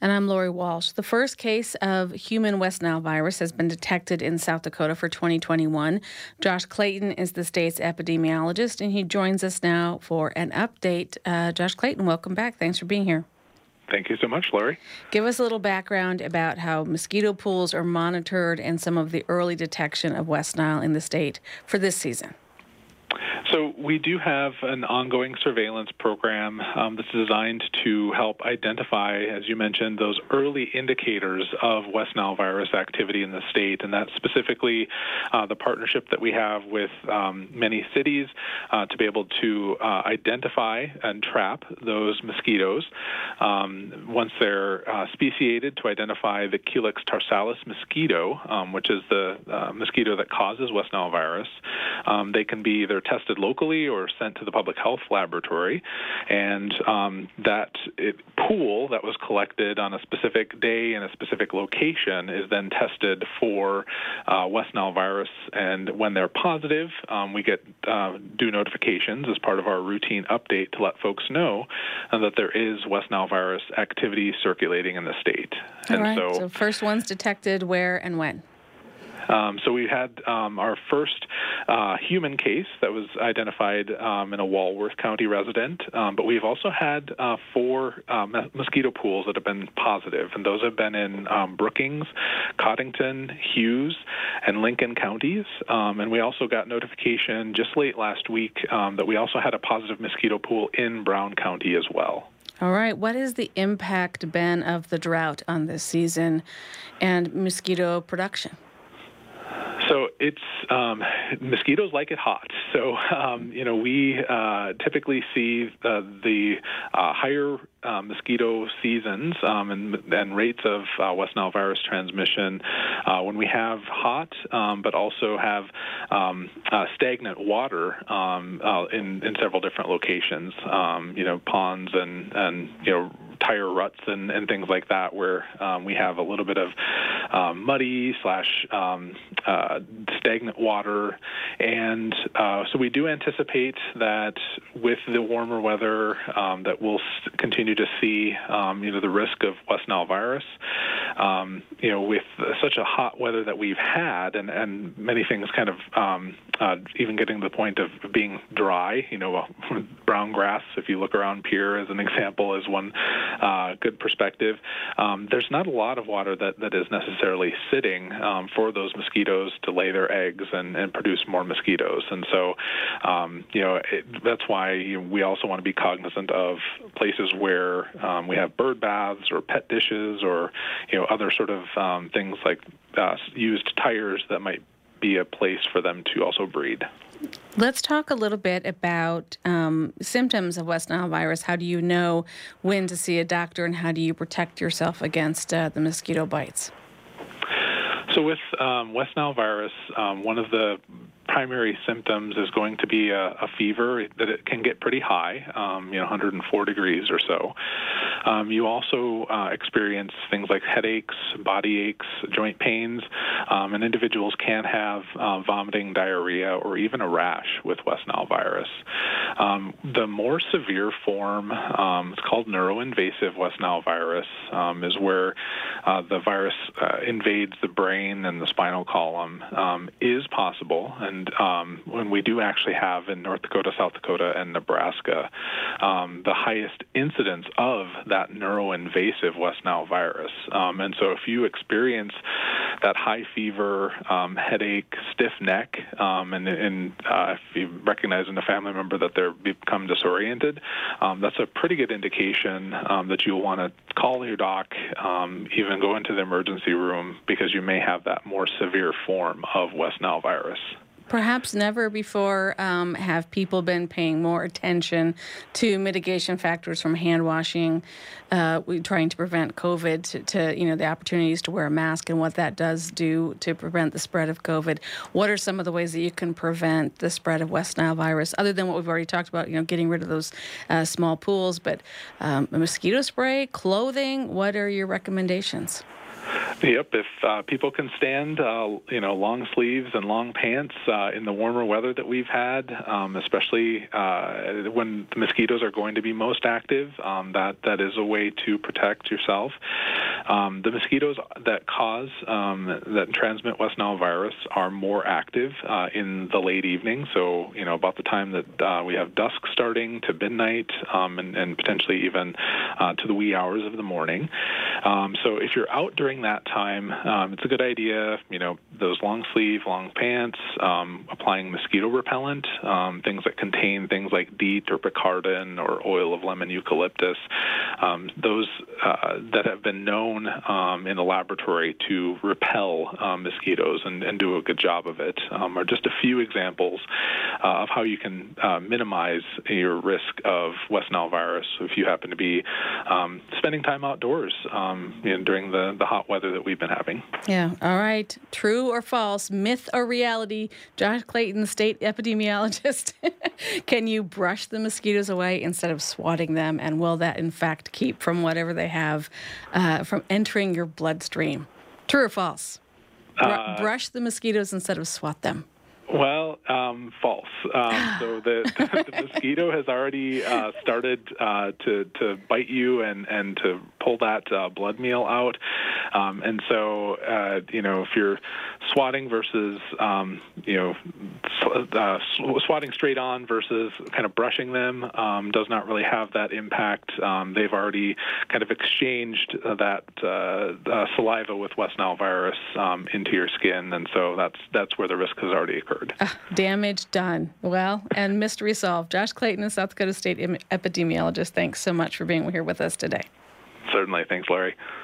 And I'm Lori Walsh. The first case of human West Nile virus has been detected in South Dakota for 2021. Josh Clayton is the state's epidemiologist, and he joins us now for an update. Josh Clayton, welcome back. Thanks for being here. Thank you so much, Lori. Give us a little background about how mosquito pools are monitored and some of the early detection of West Nile in the state for this season. So we do have an ongoing surveillance program that's designed to help identify, as you mentioned, those early indicators of West Nile virus activity in the state, and that's specifically the partnership that we have with many cities to be able to identify and trap those mosquitoes. Once they're speciated, to identify the Culex tarsalis mosquito, which is the mosquito that causes West Nile virus. They can be either tested locally or sent to the public health laboratory, and that pool that was collected on a specific day in a specific location is then tested for West Nile virus, and when they're positive, we get due notifications as part of our routine update to let folks know that there is West Nile virus activity circulating in the state. All right. So first one's detected where and when? So we had our first human case that was identified in a Walworth County resident, but we've also had 4 mosquito pools that have been positive, and those have been in Brookings, Coddington, Hughes, and Lincoln counties. And we also got notification just late last week that we also had a positive mosquito pool in Brown County as well. All right. What is the impact, Ben, of the drought on this season and mosquito production? So it's mosquitoes like it hot. So we typically see the higher mosquito seasons and rates of West Nile virus transmission when we have hot, but also have stagnant water in several different locations. Ponds and tire ruts and things like that, where we have a little bit of muddy / stagnant water. And so we do anticipate that with the warmer weather that we'll continue to see the risk of West Nile virus. With such a hot weather that we've had, and many things kind of even getting to the point of being dry, brown grass, if you look around Pierre as an example, is one good perspective. There's not a lot of water that is necessarily sitting for those mosquitoes to lay their eggs and produce more mosquitoes. And so, that's why we also want to be cognizant of places where we have bird baths or pet dishes or other sort of things like used tires that might be a place for them to also breed. Let's talk a little bit about symptoms of West Nile virus. How do you know when to see a doctor, and how do you protect yourself against the mosquito bites? So with West Nile virus, one of the primary symptoms is going to be a fever that it can get pretty high, 104 degrees or so. You also experience things like headaches, body aches, joint pains, and individuals can have vomiting, diarrhea, or even a rash with West Nile virus. The more severe form, it's called neuroinvasive West Nile virus, is where the virus invades the brain and the spinal column, is possible. And when we do actually have in North Dakota, South Dakota, and Nebraska, the highest incidence of that neuroinvasive West Nile virus. And so if you experience that high fever, headache, stiff neck, and if you recognize in a family member that they've become disoriented, that's a pretty good indication that you'll want to call your doc, even go into the emergency room, because you may have that more severe form of West Nile virus. Perhaps never before have people been paying more attention to mitigation factors, from hand washing, trying to prevent COVID, to the opportunities to wear a mask and what that does do to prevent the spread of COVID. What are some of the ways that you can prevent the spread of West Nile virus, other than what we've already talked about, getting rid of those small pools, but a mosquito spray, clothing? What are your recommendations? Yep. If people can stand, long sleeves and long pants in the warmer weather that we've had, especially when the mosquitoes are going to be most active, that is a way to protect yourself. The mosquitoes that that transmit West Nile virus are more active in the late evening. So, about the time that we have dusk starting to midnight, and potentially even to the wee hours of the morning. So if you're out during that time, it's a good idea, those long sleeve, long pants, applying mosquito repellent, things that contain things like DEET or picaridin or oil of lemon eucalyptus, those that have been known in the laboratory to repel mosquitoes and do a good job of it, are just a few examples of how you can minimize your risk of West Nile virus if you happen to be spending time outdoors during the hot weather that we've been having. Yeah. All right. True or false, myth or reality? Josh Clayton, state epidemiologist. Can you brush the mosquitoes away instead of swatting them? And will that, in fact, keep from whatever they have from entering your bloodstream? True or false? Brush the mosquitoes instead of swat them. Well, false. So the mosquito has already started to bite you and to pull that blood meal out. And so, if you're swatting versus, swatting straight on versus kind of brushing them does not really have that impact. They've already kind of exchanged that saliva with West Nile virus into your skin, and so that's where the risk has already occurred. Damage done. Well, and mystery solved. Josh Clayton, a South Dakota State epidemiologist, thanks so much for being here with us today. Certainly. Thanks, Larry.